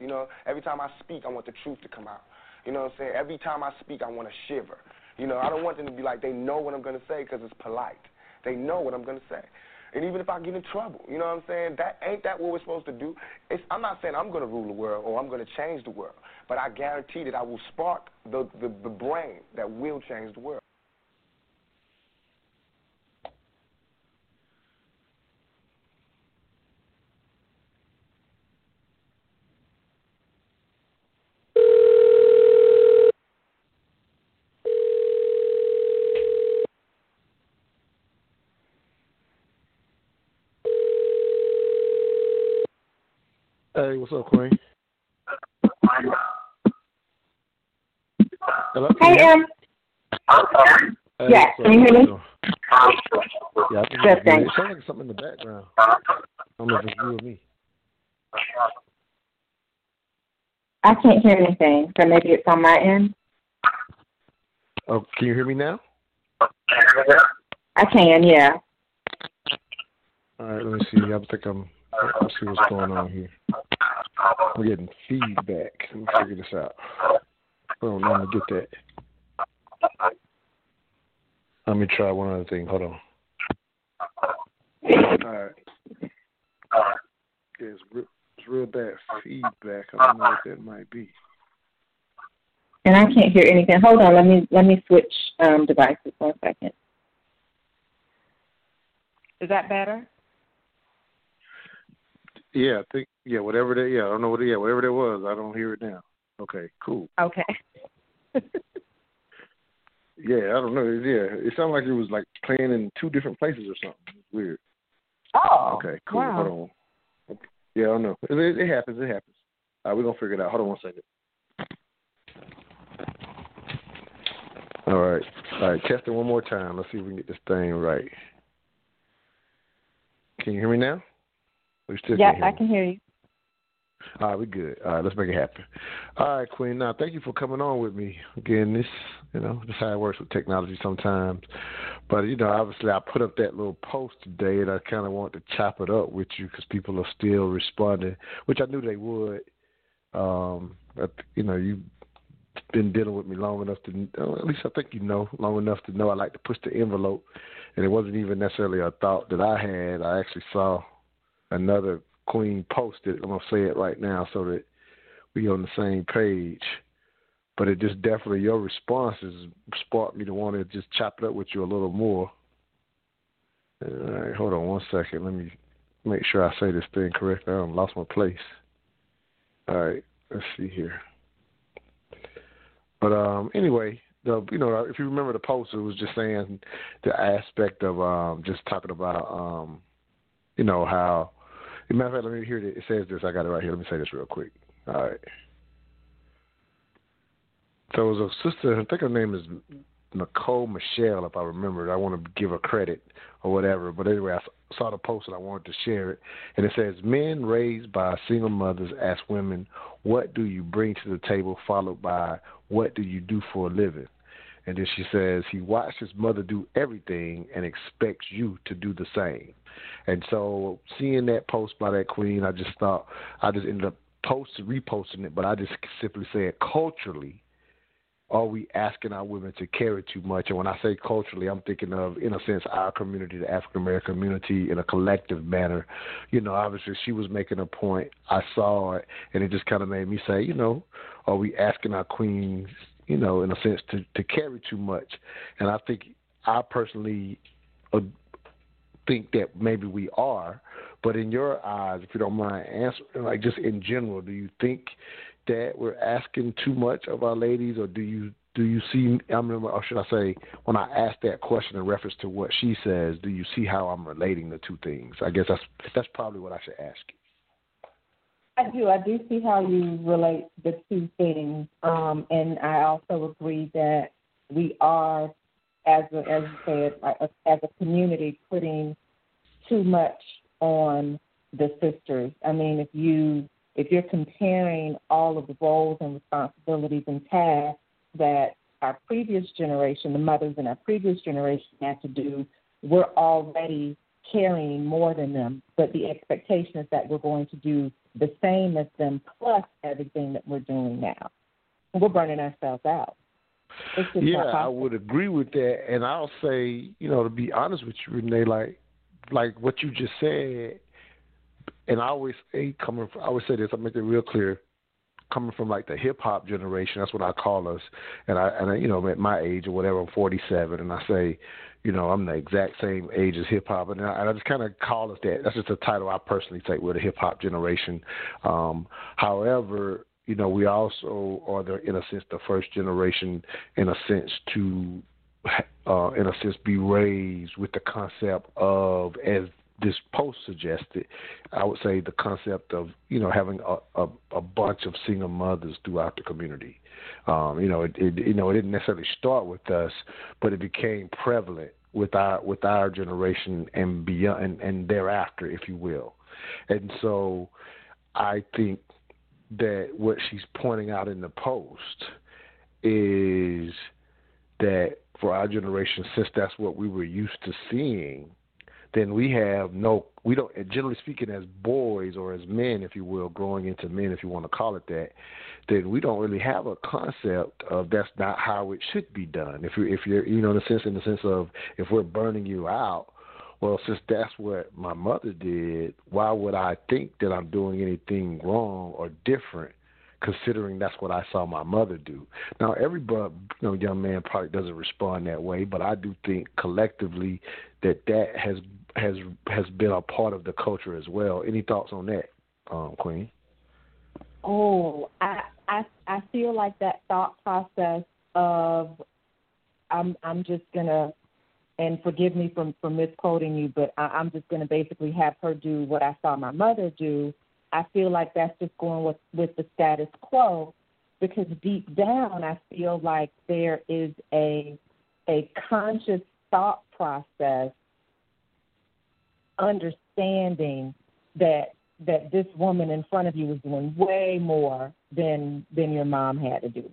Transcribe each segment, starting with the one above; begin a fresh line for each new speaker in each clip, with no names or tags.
You know, every time I speak, I want the truth to come out. You know what I'm saying? Every time I speak, I want to shiver. You know, I don't want them to be like, they know what I'm going to say because it's polite. They know what I'm going to say. And even if I get in trouble, you know what I'm saying? Ain't that what we're supposed to do? I'm not saying I'm going to rule the world or I'm going to change the world, but I guarantee that I will spark the brain that will change the world.
Hey, what's up, Queen? Hello?
Hey,
Hey,
yeah, can you hear me?
Yeah, I can
Good,
hear you.
thanks.
It sounds like something in the background. I don't know if it's you or me.
I can't hear anything, so maybe it's on my end.
Oh, can you hear me now?
I can, yeah.
All right, let me see. Let's see what's going on here. I'm getting feedback. Let me figure this out. I don't normally get that. Let me try one other thing. Hold on. All right. Yeah, it's real bad feedback. I don't know what that might be.
And I can't hear anything. Hold on, let me switch devices 1 second. Is that better?
Yeah, I think whatever that. Yeah, I don't know what. Yeah, whatever that was, I don't hear it now. Okay, cool.
Okay.
Yeah, I don't know. Yeah, it sounded like it was like playing in two different places or something. It's weird.
Oh.
Okay, cool.
Wow.
Hold on. Yeah, I don't know. It happens. It happens. All right, we're gonna figure it out. Hold on 1 second. All right. Test it one more time. Let's see if we can get this thing right. Can you hear me now?
Yes, I can hear you.
All right, we're good. All right, let's make it happen. All right, Queen. Now, thank you for coming on with me. Again, this is how it works with technology sometimes. But, obviously I put up that little post today, and I kind of want to chop it up with you because people are still responding, which I knew they would. But, you've been dealing with me long enough to, at least I think long enough to know I like to push the envelope. And it wasn't even necessarily a thought that I had. I actually saw another Queen posted. I'm going to say it right now so that we're on the same page. But it just definitely, your responses sparked me to want to just chop it up with you a little more. All right, hold on 1 second. Let me make sure I say this thing correctly. I lost my place. All right, let's see here. But anyway, if you remember the post, it was just saying the aspect of just talking about, how. As a matter of fact, let me hear it. It says this. I got it right here. Let me say this real quick. All right. So it was a sister, I think her name is Nicole Michelle, if I remember. I want to give her credit or whatever. But anyway, I saw the post and I wanted to share it. And it says, men raised by single mothers ask women, what do you bring to the table, followed by, what do you do for a living? And then she says, he watched his mother do everything and expects you to do the same. And so seeing that post by that queen, I just ended up reposting it, but I just simply said, culturally, are we asking our women to carry too much? And when I say culturally, I'm thinking of, in a sense, our community, the African-American community, in a collective manner. Obviously she was making a point. I saw it, and it just kind of made me say, are we asking our queens, in a sense, to carry too much? And I personally think that maybe we are. But in your eyes, if you don't mind answering, like just in general, do you think that we're asking too much of our ladies, or do you see? Or should I say, when I ask that question in reference to what she says, do you see how I'm relating the two things? I guess that's probably what I should ask you.
I do see how you relate the two things, and I also agree that we are, as you said, as a community, putting too much on the sisters. I mean, if you're comparing all of the roles and responsibilities and tasks that our previous generation, the mothers in our previous generation had to do, we're already carrying more than them, but the expectation is that we're going to do the same as them plus everything that we're doing now. And we're burning ourselves out. It's just
yeah, I would agree with that. And I'll say, to be honest with you, Renee, like what you just said, and I always say this, I make it real clear, coming from like the hip hop generation, that's what I call us. And I at my age or whatever, I'm 47, and I say, I'm the exact same age as hip hop, and I just kind of call us that. That's just a title I personally take. We're the hip hop generation. However, we also are in a sense the first generation, in a sense to, be raised with the concept of, as this post suggested, I would say the concept of, having a bunch of single mothers throughout the community. It didn't necessarily start with us, but it became prevalent with our generation and beyond and thereafter, if you will. And so I think that what she's pointing out in the post is that for our generation, since that's what we were used to seeing, then we don't, generally speaking, as boys or as men, if you will, growing into men, if you want to call it that, then we don't really have a concept of that's not how it should be done. If you're, in the sense of if we're burning you out, well, since that's what my mother did, why would I think that I'm doing anything wrong or different, considering that's what I saw my mother do? Now, every young man probably doesn't respond that way, but I do think collectively that has been a part of the culture as well. Any thoughts on that, Queen?
Oh, I feel like that thought process of I'm just gonna, and forgive me for misquoting you, but I'm just gonna basically have her do what I saw my mother do. I feel like that's just going with the status quo, because deep down I feel like there is a conscious thought process, understanding that this woman in front of you is doing way more than your mom had to do.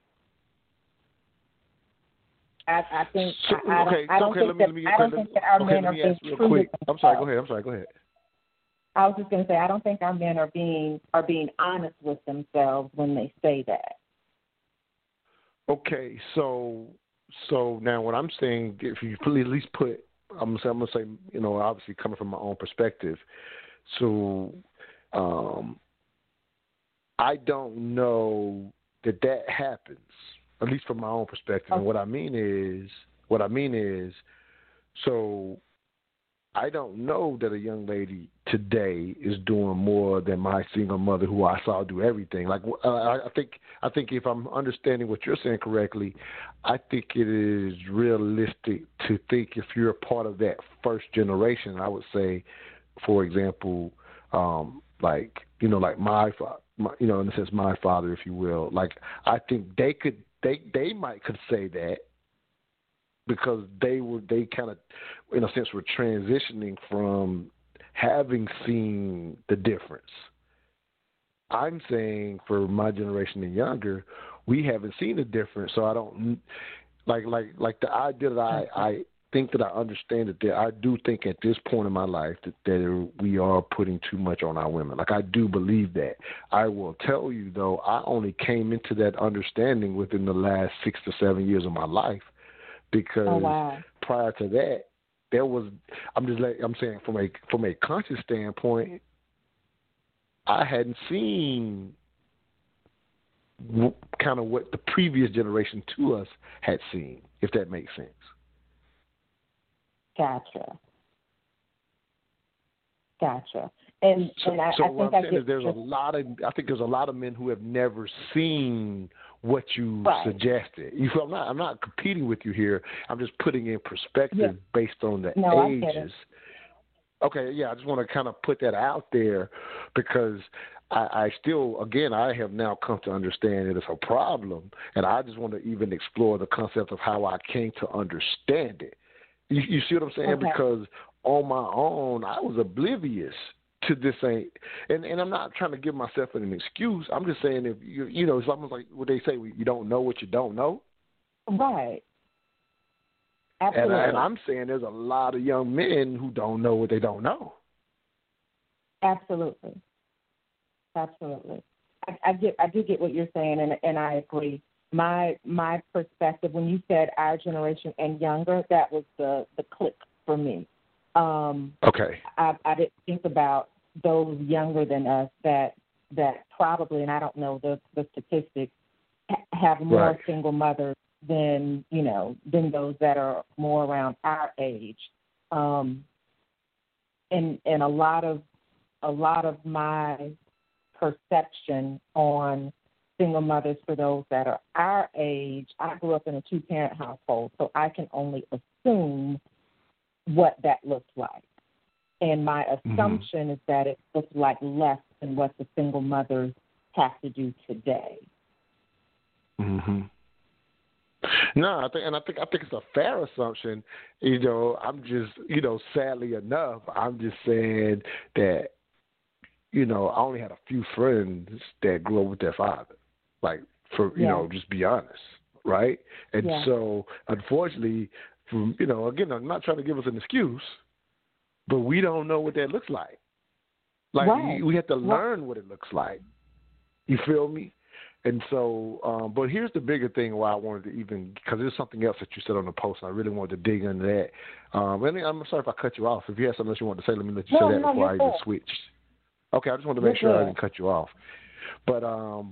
I think I don't think that our men are being true.
I'm sorry. Go ahead.
I was just going to say, I don't think our men are being honest with themselves when they say that.
Okay, so now what I'm saying, if you please at least put, I'm going to say, obviously coming from my own perspective, so I don't know that happens, at least from my own perspective. Okay. And what I mean is, so I don't know that a young lady today is doing more than my single mother, who I saw do everything. Like I think if I'm understanding what you're saying correctly, I think it is realistic to think if you're a part of that first generation. I would say, for example, like my father, in a sense, my father, if you will. Like I think they might could say that, because they kind of, in a sense, were transitioning from having seen the difference. I'm saying for my generation and younger, we haven't seen the difference, so I don't like the idea that I think that I understand it. That I do think at this point in my life that we are putting too much on our women. Like I do believe that. I will tell you though, I only came into that understanding within the last 6 to 7 years of my life. Because prior to that, there was, I'm saying from a conscious standpoint, I hadn't seen kind of what the previous generation to us had seen, if that makes sense.
Gotcha. And I
what
think
I'm saying is there's a lot of men who have never seen what you suggested. I'm not competing with you here. I'm just putting in perspective based on the ages.
I get it.
Okay, yeah, I just want to kind of put that out there, because I still, again, I have now come to understand that it's a problem, and I just want to even explore the concept of how I came to understand it. You see what I'm saying? Okay. Because on my own, I was oblivious to this and I'm not trying to give myself an excuse. I'm just saying, if it's almost like what they say, you don't know what you don't know.
Right. Absolutely.
And I'm saying there's a lot of young men who don't know what they don't know.
Absolutely. Absolutely. I do get what you're saying, and I agree. My perspective, when you said our generation and younger, that was the click for me.
Okay.
I didn't think about those younger than us that probably, and I don't know the statistics, have more single mothers than those that are more around our age. And a lot of my perception on single mothers for those that are our age, I grew up in a 2-parent household, so I can only assume what that looks like. And my assumption is that it looks like less than what the single mothers have to do today.
Mm-hmm. No, I think it's a fair assumption. I'm just, sadly enough, I'm just saying that, I only had a few friends that grew up with their father. Like, just be honest, right? And so, unfortunately, again, I'm not trying to give us an excuse, but we don't know what that looks like. Like, we have to learn what it looks like. You feel me? And so, but here's the bigger thing why I wanted to because there's something else that you said on the post, and I really wanted to dig into that. And I'm sorry if I cut you off. If you have something else you want to say, let me let you say that before I even switch. Okay, I just wanted to make sure I didn't cut you off. But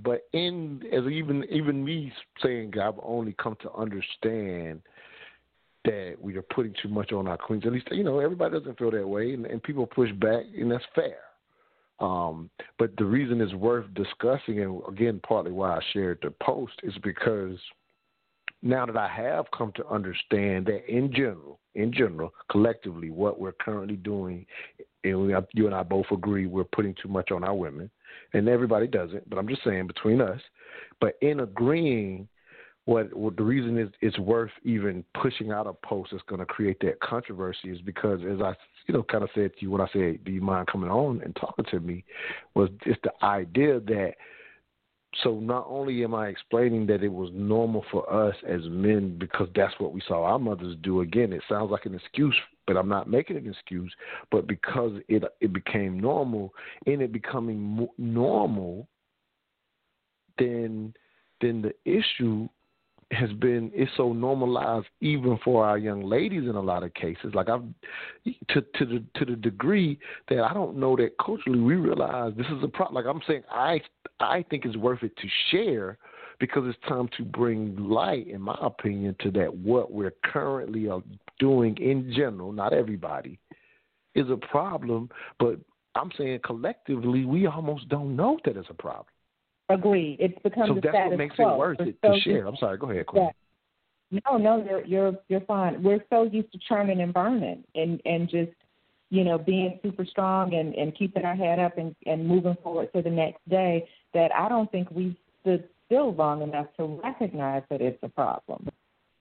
even me saying I've only come to understand that we are putting too much on our queens. At least, everybody doesn't feel that way, and people push back, and that's fair. But the reason it's worth discussing, and again, partly why I shared the post, is because now that I have come to understand that in general, collectively, what we're currently doing, and you and I both agree we're putting too much on our women, and everybody doesn't, but I'm just saying between us. But in agreeing, what the reason is it's worth even pushing out a post that's going to create that controversy is because, as I kind of said to you when I said, do you mind coming on and talking to me, was it's the idea that, so not only am I explaining that it was normal for us as men because that's what we saw our mothers do. Again, it sounds like an excuse, but I'm not making an excuse. But because it became normal, and it becoming normal, then the issue has been, it's so normalized even for our young ladies in a lot of cases. Like to the degree that I don't know that culturally we realize this is a problem. Like I'm saying, I think it's worth it to share because it's time to bring light, in my opinion, to that what we're currently doing in general, not everybody, is a problem. But I'm saying collectively we almost don't know that it's a problem.
Agreed. It's become
so
the
that's
status
what makes
quo.
it worth it to share. I'm sorry. Go ahead, Queen.
No, you're fine. We're so used to churning and burning and just being super strong and keeping our head up and moving forward to the next day that I don't think we stood still long enough to recognize that it's a problem.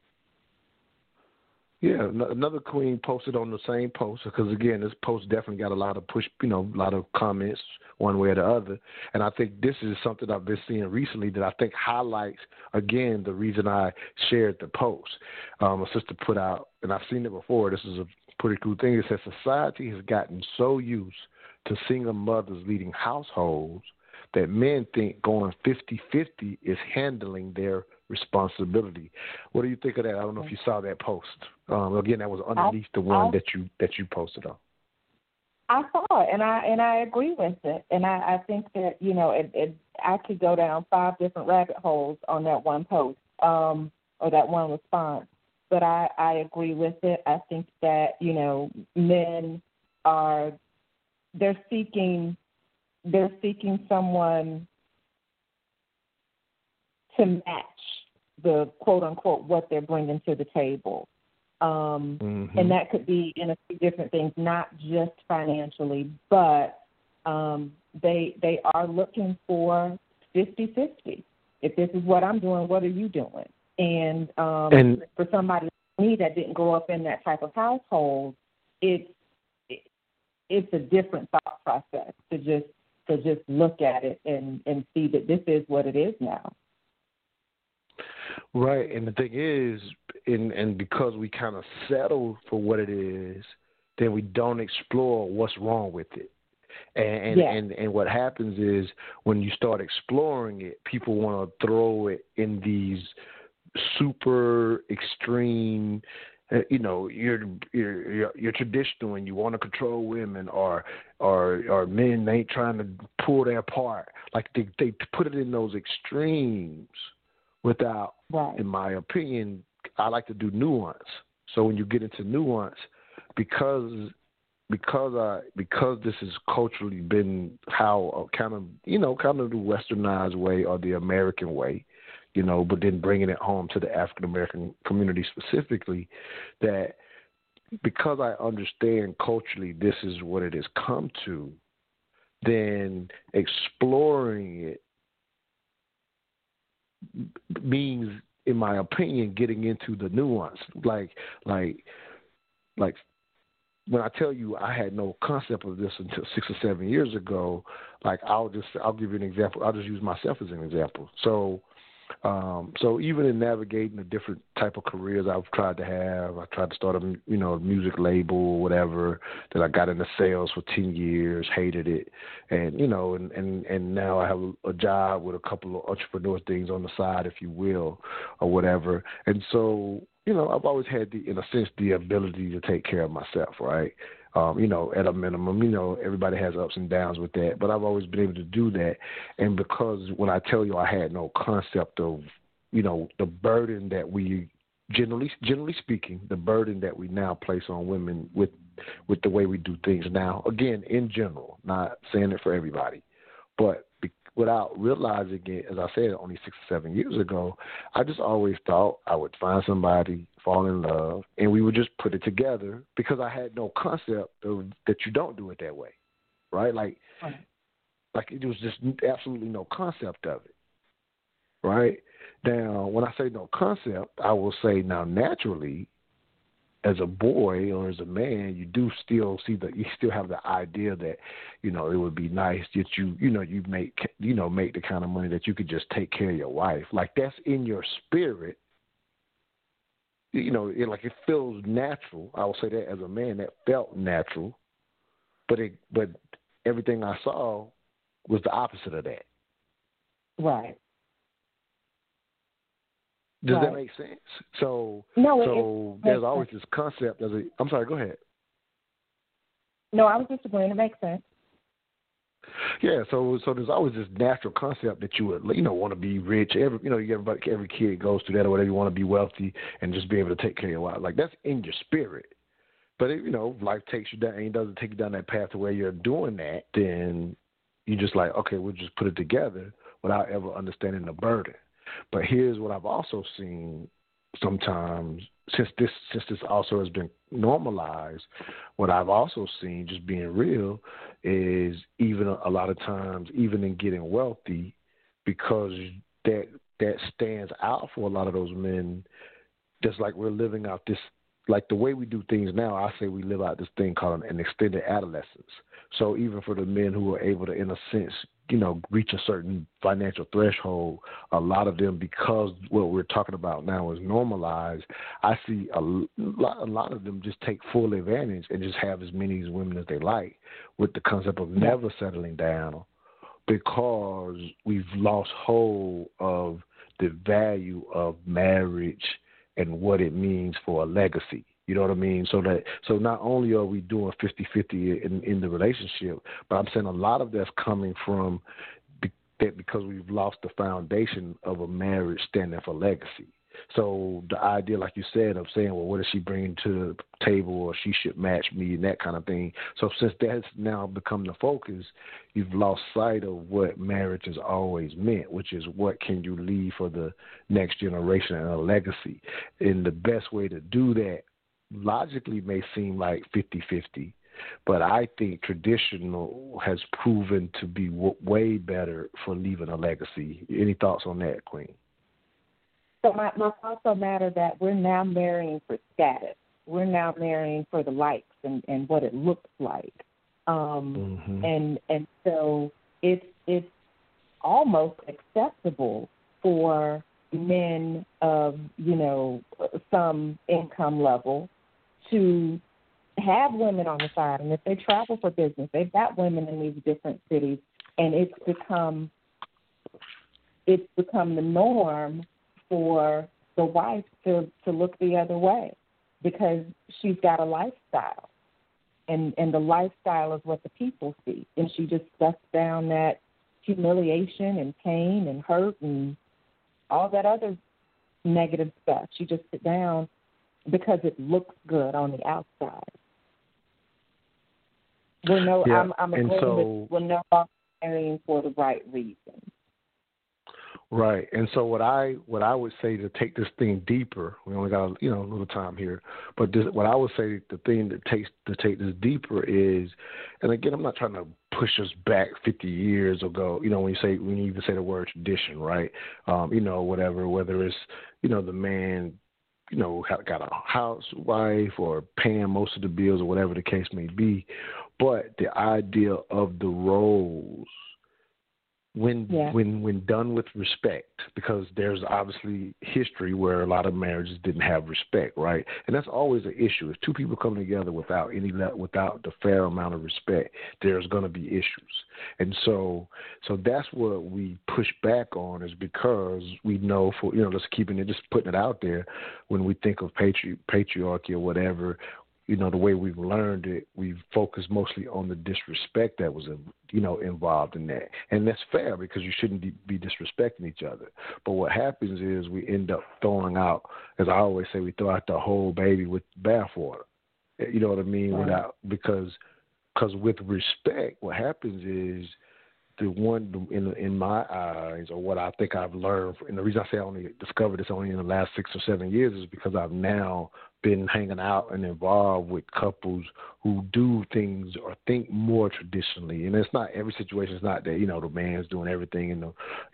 Yeah, another queen posted on the same post because, again, this post definitely got a lot of push, a lot of comments one way or the other. And I think this is something I've been seeing recently that I think highlights, again, the reason I shared the post. A sister put out, and I've seen it before, this is a pretty cool thing. It says society has gotten so used to single mothers leading households that men think going 50-50 is handling their responsibility. What do you think of that? I don't know if you saw that post. Again, that was underneath the one that you posted on.
I saw it, and I agree with it. And I think that I could go down 5 different rabbit holes on that one post or that one response. But I agree with it. I think that men they're seeking someone to match the quote unquote what they're bringing to the table. And that could be in a few different things, not just financially, but they are looking for 50-50. If this is what I'm doing, what are you doing? And for somebody like me that didn't grow up in that type of household, it's a different thought process to just look at it and see that this is what it is now.
Right, and the thing is, and because we kind of settle for what it is, then we don't explore what's wrong with it. And what happens is when you start exploring it, people want to throw it in these super extreme. You're traditional and you want to control women, or men ain't trying to pull their part. Like they put it in those extremes without, in my opinion, I like to do nuance. So when you get into nuance, because this has culturally been how kind of the westernized way or the American way, but then bringing it home to the African American community specifically, that because I understand culturally this is what it has come to, then exploring it means, in my opinion, getting into the nuance. Like when I tell you I had no concept of this until 6 or 7 years ago, like I'll give you an example. I'll just use myself as an example. So even in navigating the different type of careers I've tried to have, I tried to start a music label or whatever. That I got into sales for 10 years, hated it, and and now I have a job with a couple of entrepreneur things on the side, if you will, or whatever. And so I've always had in a sense, the ability to take care of myself, right? At a minimum, everybody has ups and downs with that, but I've always been able to do that. And because when I tell you I had no concept of, the burden that we, generally speaking, the burden that we now place on women with the way we do things now, again, in general, not saying it for everybody, but without realizing it, as I said, only 6 or 7 years ago, I just always thought I would find somebody, fall in love, and we would just put it together because I had no concept of that you don't do it that way, right? Like it was just absolutely no concept of it, right? Now, when I say no concept, I will say now naturally, as a boy or as a man, you do still you still have the idea that, it would be nice that you make the kind of money that you could just take care of your wife. Like that's in your spirit. It feels natural. I will say that as a man, that felt natural, but everything I saw was the opposite of that.
Right.
Does that make sense? So there's always this concept. I'm sorry, go ahead.
No, I was just agreeing. It makes sense.
Yeah, so there's always this natural concept that you would, want to be rich. Every kid goes through that or whatever. You want to be wealthy and just be able to take care of your wife. Like that's in your spirit. But life takes you down and doesn't take you down that path to where you're doing that, then you just like, okay, we'll just put it together without ever understanding the burden. But here's what I've also seen sometimes, since this also has been normalized, what I've also seen, just being real, is even a lot of times, even in getting wealthy, because that stands out for a lot of those men, just like we're living out this, like the way we do things now, I say we live out this thing called an extended adolescence. So even for the men who are able to, in a sense, reach a certain financial threshold, a lot of them, because what we're talking about now is normalized, I see a lot of them just take full advantage and just have as many women as they like, with the concept of never settling down, because we've lost hold of the value of marriage and what it means for a legacy. You know what I mean? So not only are we doing 50-50 in the relationship, but I'm saying a lot of that's coming from that because we've lost the foundation of a marriage standing for legacy. So the idea, like you said, of saying, well, what is she bringing to the table, or she should match me, and that kind of thing. So since that's now become the focus, you've lost sight of what marriage has always meant, which is what can you leave for the next generation and a legacy. And the best way to do that logically may seem like 50-50, but I think traditional has proven to be way better for leaving a legacy. Any thoughts on that, Queen?
So my thoughts on that are that we're now marrying for status. We're now marrying for the likes and what it looks like. And so it's almost acceptable for men of, some income level to have women on the side. And if they travel for business, they've got women in these different cities, and it's become the norm for the wife to look the other way because she's got a lifestyle. And the lifestyle is what the people see. And she just sucks down that humiliation and pain and hurt and all that other negative stuff. She just sits down because it looks good on the outside. I'm agreeing that we're no longer marrying for the right reason.
Right, and so what I would say to take this thing deeper, we only got a little time here, but what I would say the thing that takes to take this deeper is, and again, I'm not trying to push us back 50 years ago. When you even say the word tradition, right? Whether it's the man, got a housewife or paying most of the bills or whatever the case may be, but the idea of the roles. When done with respect, because there's obviously history where a lot of marriages didn't have respect, right? And that's always an issue. If two people come together without the fair amount of respect, there's going to be issues. And so that's what we push back on, is because we know just putting it out there, when we think of patriarchy or whatever, the way we've learned it, we've focused mostly on the disrespect that was, involved in that. And that's fair, because you shouldn't be disrespecting each other. But what happens is we end up throwing out, as I always say, we throw out the whole baby with bathwater. You know what I mean?
Right.
Because with respect, what happens is, in my eyes, or what I think I've learned, and the reason I say I only discovered this only in the last 6 or 7 years is because I've now been hanging out and involved with couples who do things or think more traditionally. And it's not every situation. It's not that, the man's doing everything and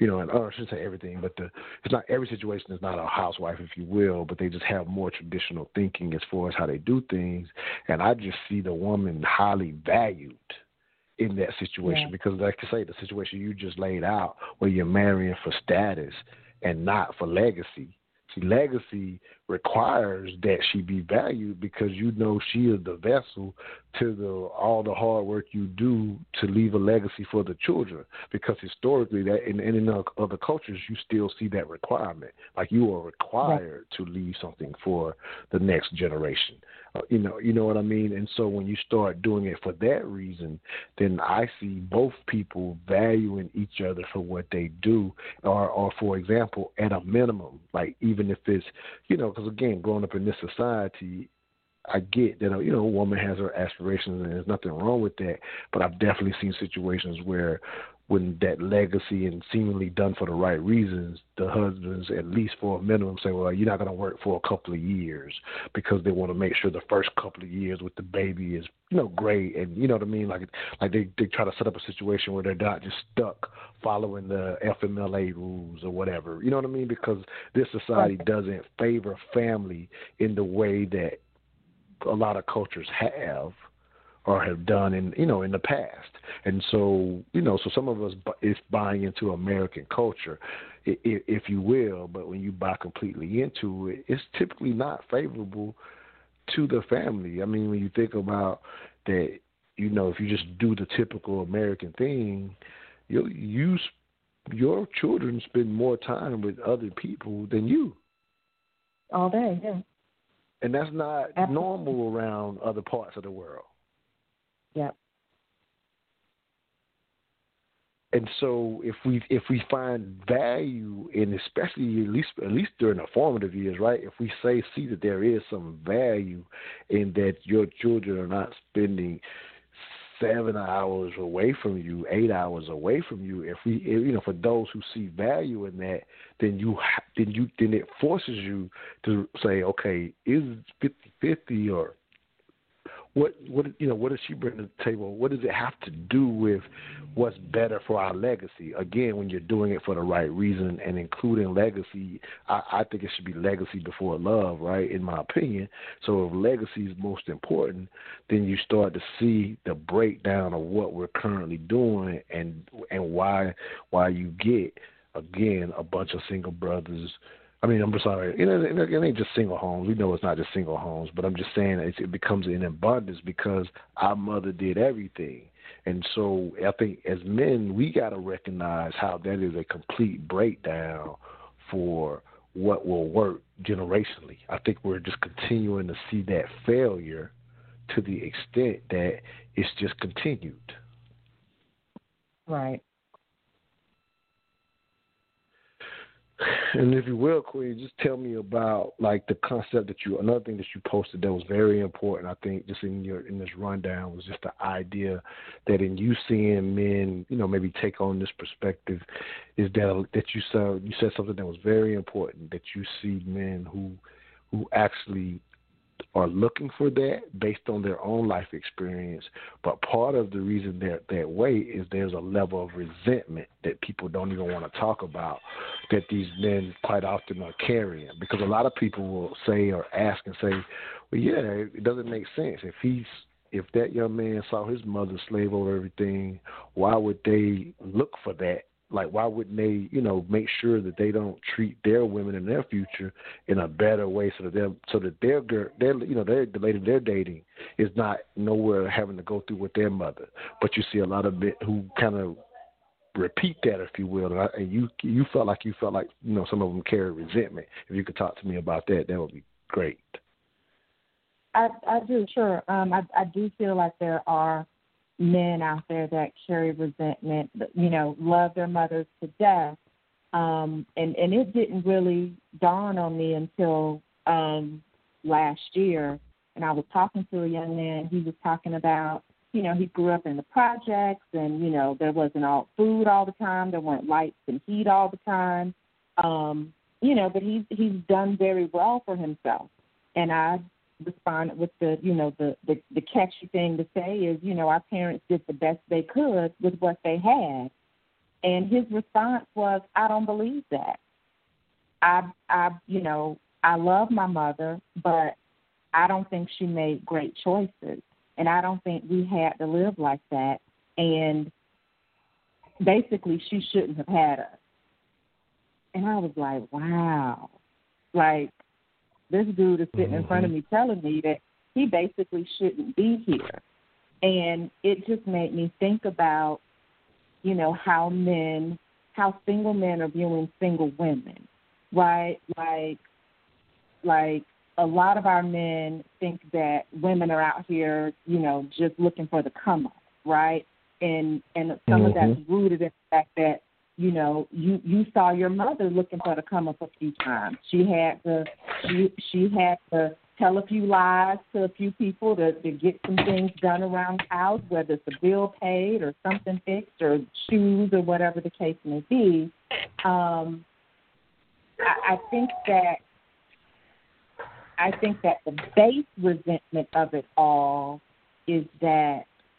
I shouldn't say everything, but it's not every situation is not a housewife, if you will, but they just have more traditional thinking as far as how they do things. And I just see the woman highly valued in that situation, because like I say, the situation you just laid out, where you're marrying for status and not for legacy. See, legacy requires that she be valued, because she is the vessel to all the hard work you do to leave a legacy for the children. Because historically, that in other cultures, you still see that requirement. Like, you are required to leave something for the next generation. You know what I mean? And so when you start doing it for that reason, then I see both people valuing each other for what they do, or for example, at a minimum, like, even if it's, because again, growing up in this society, I get that, a woman has her aspirations and there's nothing wrong with that, but I've definitely seen situations where, when that legacy and seemingly done for the right reasons, the husbands, at least for a minimum, say, well, you're not going to work for a couple of years, because they want to make sure the first couple of years with the baby is, great. And you know what I mean? Like they try to set up a situation where they're not just stuck following the FMLA rules or whatever. You know what I mean? Because this society doesn't favor family in the way that a lot of cultures have or have done in the past. And so, so some of us is buying into American culture, if you will, but when you buy completely into it, it's typically not favorable to the family. I mean, when you think about that, if you just do the typical American thing, your children spend more time with other people than you.
All day, yeah.
And that's not normal around other parts of the world.
Yep.
And so if we find value in, especially at least during the formative years, right? If we see that there is some value in that your children are not spending 7 hours away from you, 8 hours away from you, for those who see value in that, then it forces you to say, okay, is it 50-50, or what does she bring to the table? What does it have to do with what's better for our legacy? Again, when you're doing it for the right reason and including legacy, I think it should be legacy before love, right, in my opinion. So if legacy is most important, then you start to see the breakdown of what we're currently doing and why you get again, a bunch of single brothers. I mean, I'm sorry, it ain't just single homes. We know it's not just single homes, but I'm just saying it becomes an abundance because our mother did everything. And so I think as men, we got to recognize how that is a complete breakdown for what will work generationally. I think we're just continuing to see that failure to the extent that it's just continued.
Right.
And if you will, Queen, just tell me about like the concept another thing that you posted that was very important. I think just in this rundown was just the idea that in you seeing men, maybe take on this perspective, is that you said something that was very important, that you see men who actually are looking for that based on their own life experience. But part of the reason they're that way is there's a level of resentment that people don't even want to talk about that these men quite often are carrying. Because a lot of people will say or ask and say, well, yeah, it doesn't make sense. If that young man saw his mother slave over everything, why would they look for that? Like, why wouldn't they, make sure that they don't treat their women in their future in a better way, so that the lady they're dating is not nowhere having to go through with their mother. But you see a lot of men who kind of repeat that, if you will, and you felt like some of them carry resentment. If you could talk to me about that, that would be great.
I do, sure. I do feel like there are men out there that carry resentment, love their mothers to death. And it didn't really dawn on me until last year. And I was talking to a young man. He was talking about, he grew up in the projects and, there wasn't all food all the time. There weren't lights and heat all the time. But he's done very well for himself. And I responded with the catchy thing to say is, our parents did the best they could with what they had. And his response was, I don't believe that. I love my mother, but I don't think she made great choices. And I don't think we had to live like that. And basically, she shouldn't have had us. And I was like, wow. Like, this dude is sitting in front of me telling me that he basically shouldn't be here. And it just made me think about, how single men are viewing single women, right? Like a lot of our men think that women are out here, just looking for the come up, right? And some of that's rooted in the fact that, you saw your mother looking for the come up a few times. She had to tell a few lies to a few people to get some things done around the house, whether it's a bill paid or something fixed or shoes or whatever the case may be. I think that the base resentment of it all is that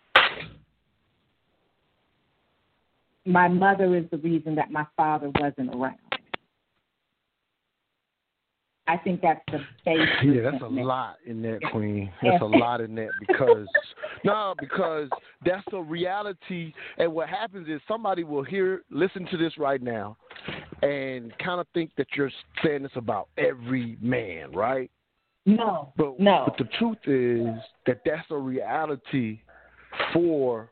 my mother is the reason that my father wasn't around. I think that's the base.
Yeah, that's a lot in that, Queen. That's a lot in that because that's a reality. And what happens is somebody will listen to this right now and kind of think that you're saying this about every man, right?
No.
But the truth is that that's a reality for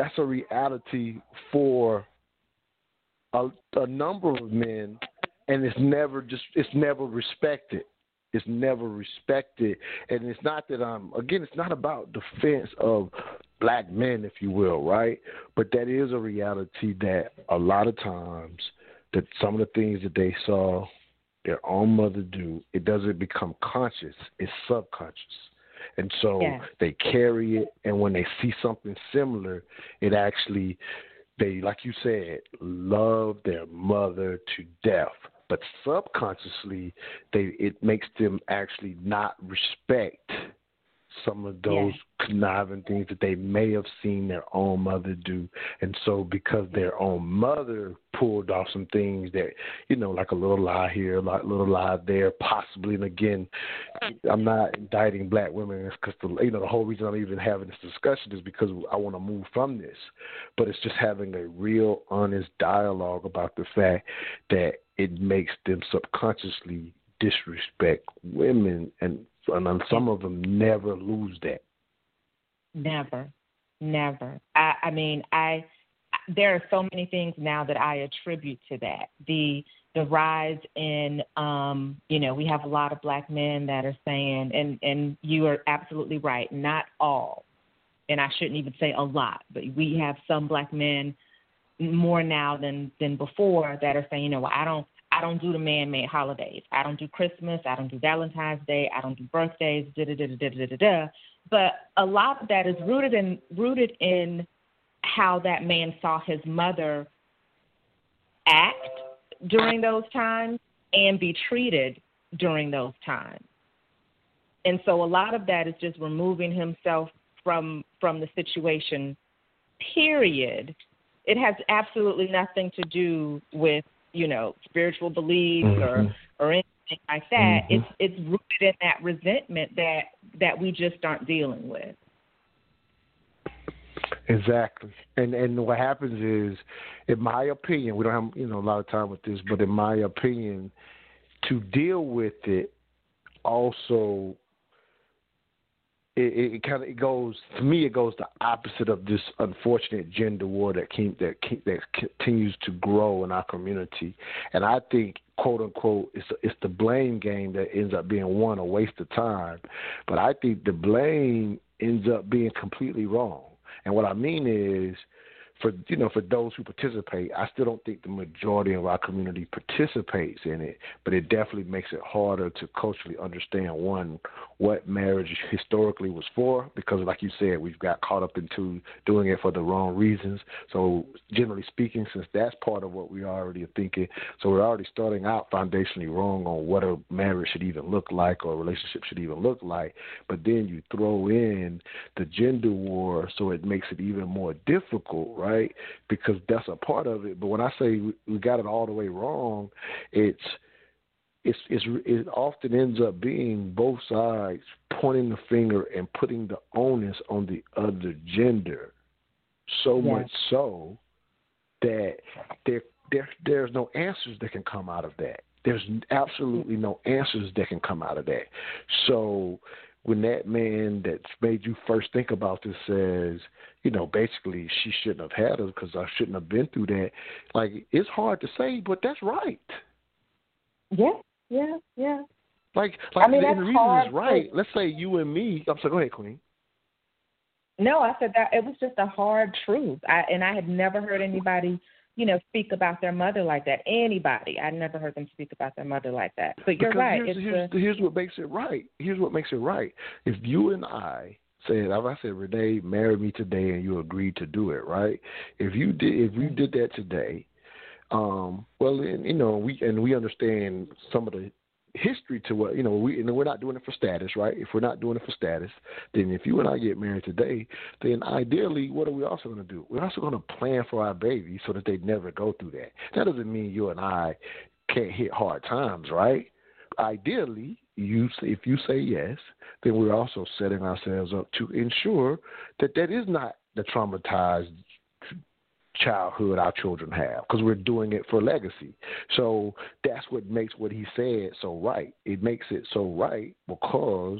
a number of men, and it's never respected. It's never respected, and it's not that it's not about defense of black men, if you will, right? But that is a reality that a lot of times that some of the things that they saw their own mother do, it doesn't become conscious. It's subconscious. And so they carry it, and when they see something similar, it actually, they, like you said, love their mother to death. But subconsciously, it makes them actually not respect some of those conniving things that they may have seen their own mother do. And so because their own mother pulled off some things that, like a little lie here, a little lie there, possibly. And again, I'm not indicting black women because, the whole reason I'm even having this discussion is because I want to move from this. But it's just having a real honest dialogue about the fact that it makes them subconsciously disrespect women, and some of them never lose that.
Never. I mean, there are so many things now that I attribute to that. The rise in, we have a lot of black men that are saying, and you are absolutely right, not all, and I shouldn't even say a lot, but we have some black men more now than before that are saying, I don't do the man-made holidays. I don't do Christmas. I don't do Valentine's Day. I don't do birthdays. But a lot of that is rooted in how that man saw his mother act during those times and be treated during those times. And so a lot of that is just removing himself from the situation, period. It has absolutely nothing to do with spiritual beliefs or anything like that. It's rooted in that resentment that we just aren't dealing with.
Exactly. And what happens is, in my opinion, we don't have a lot of time with this, but in my opinion, to deal with it also it goes the opposite of this unfortunate gender war that continues to grow in our community. And I think, quote unquote, it's the blame game that ends up being a waste of time. But I think the blame ends up being completely wrong. And what I mean is, for those who participate, I still don't think the majority of our community participates in it, but it definitely makes it harder to culturally understand, one, what marriage historically was for, because like you said, we've got caught up into doing it for the wrong reasons. So generally speaking, since that's part of what we already are thinking, so we're already starting out foundationally wrong on what a marriage should even look like or a relationship should even look like. But then you throw in the gender war, so it makes it even more difficult, right? Because that's a part of it. But when I say we got it all the way wrong, it often ends up being both sides pointing the finger and putting the onus on the other gender. So much so that there's no answers that can come out of that. There's absolutely no answers that can come out of that. So when that man that's made you first think about this says, basically she shouldn't have had us because I shouldn't have been through that, like, it's hard to say, but that's right.
Yeah.
Like
I mean,
the reason is right. Let's say you and me. I'm sorry, go ahead, Queen.
No, I said that it was just a hard truth. I had never heard anybody, speak about their mother like that. Anybody. I never heard them speak about their mother like that. But you're right.
Here's what makes it right. If you and I said, if I said, Renee, marry me today, and you agreed to do it, right? If you did that today, we understand some of the history to what, we're not doing it for status, right? If we're not doing it for status, then if you and I get married today, then ideally, what are we also going to do? We're also going to plan for our baby so that they never go through that. That doesn't mean you and I can't hit hard times, right? Ideally, if you say yes, then we're also setting ourselves up to ensure that is not the traumatized childhood our children have, because we're doing it for legacy. So that's what makes what he said so right. It makes it so right because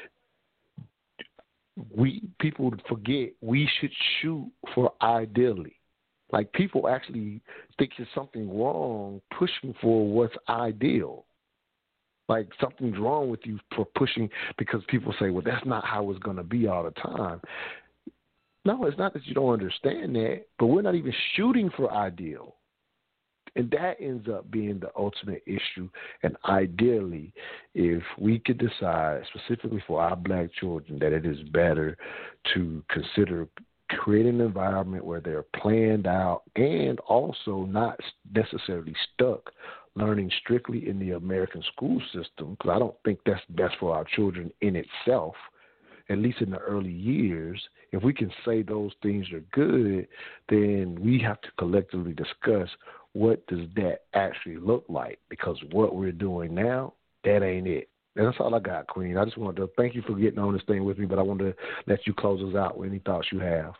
people forget we should shoot for ideally. Like, people actually think there's something wrong pushing for what's ideal. Like, something's wrong with you for pushing, because people say, well, that's not how it's going to be all the time. No, it's not that you don't understand that, but we're not even shooting for ideal. And that ends up being the ultimate issue. And ideally, if we could decide specifically for our black children that it is better to consider creating an environment where they're planned out and also not necessarily stuck learning strictly in the American school system, because I don't think that's best for our children in itself. at least in the early years, if we can say those things are good, then we have to collectively discuss what does that actually look like, because what we're doing now, that ain't it. And that's all I got, Queen. I just wanted to thank you for getting on this thing with me, but I wanted to let you close us out with any thoughts you have.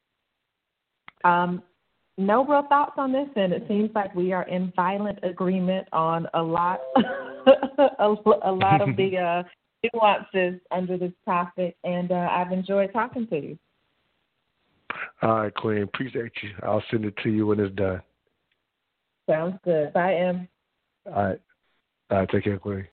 No real thoughts on this, and it seems like we are in violent agreement on a lot, a lot of the nuances under this topic, and I've enjoyed talking to you.
All right, Queen. Appreciate you. I'll send it to you when it's done.
Sounds good. Bye, Em.
All right. Take care, Queen.